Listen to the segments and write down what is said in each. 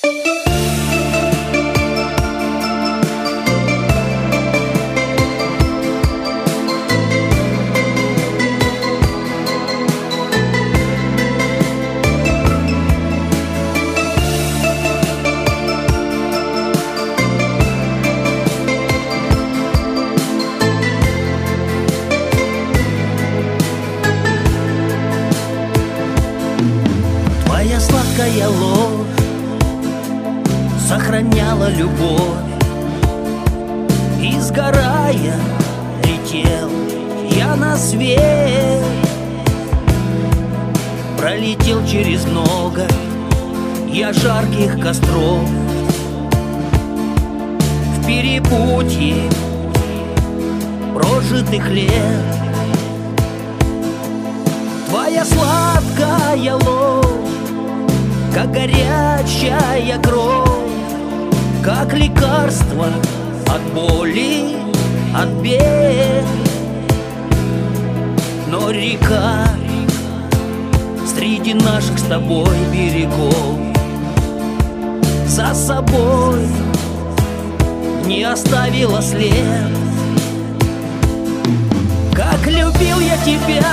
Твоя сладкая ложь сохраняла любовь, и сгорая летел я на свет. Пролетел через много я жарких костров, в перепутье прожитых лет. Твоя сладкая ложь, как горячая кровь, как лекарство от боли, от бед. Но река среди наших с тобой берегов за собой не оставила след. Как любил я тебя,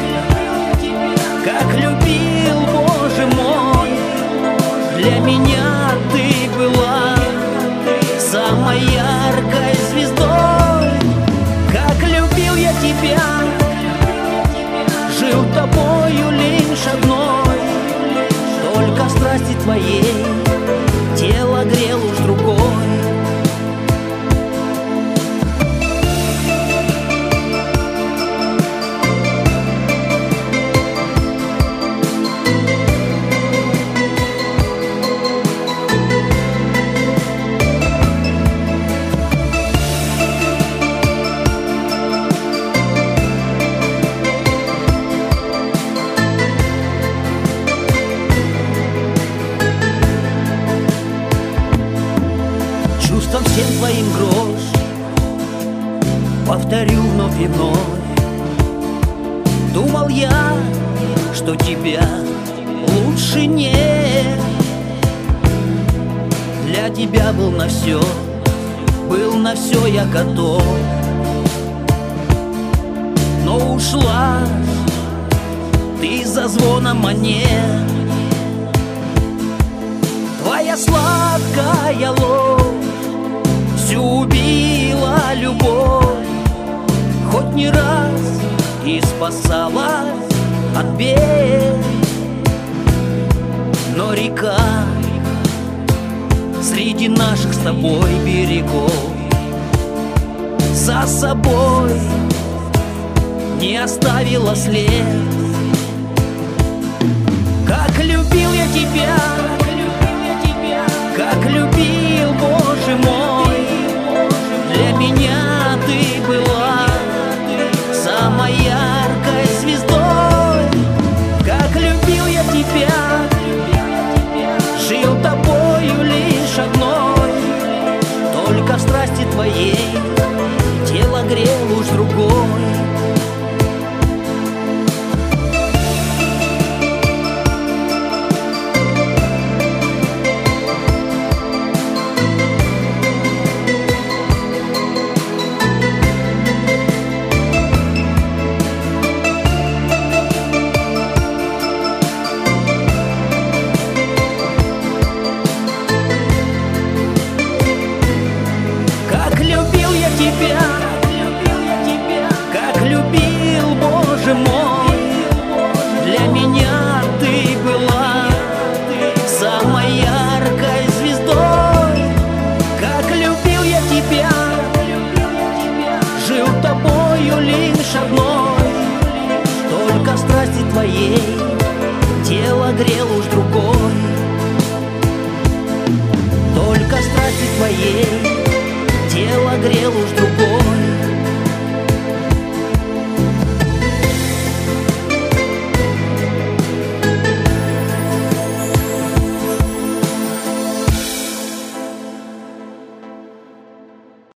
как любил, Боже мой, для меня ты была самой яркой звездой. Как любил я тебя, жил тобою лишь одной, только страсти твоей тело грел уж другой. Чувством всем твоим грош повторю вновь и вновь. Думал я, что тебя лучше нет. Для тебя был на все я готов. Но ушла ты за звоном монет. Твоя сладкая ложь всю убила любовь, хоть не раз и спасалась от бед. Но река среди наших с тобой берегов за собой не оставила след. Как любил я тебя, как любил, Боже мой, для меня ты была самой яркой звездой. Как любил я тебя, жил тобою лишь одной, только в страсти твоей тело грел уж другой. Как любил я тебя, как любил, Боже мой, для меня ты была самой яркой звездой. Как любил я тебя, жил тобою лишь одной, только в страсти твоей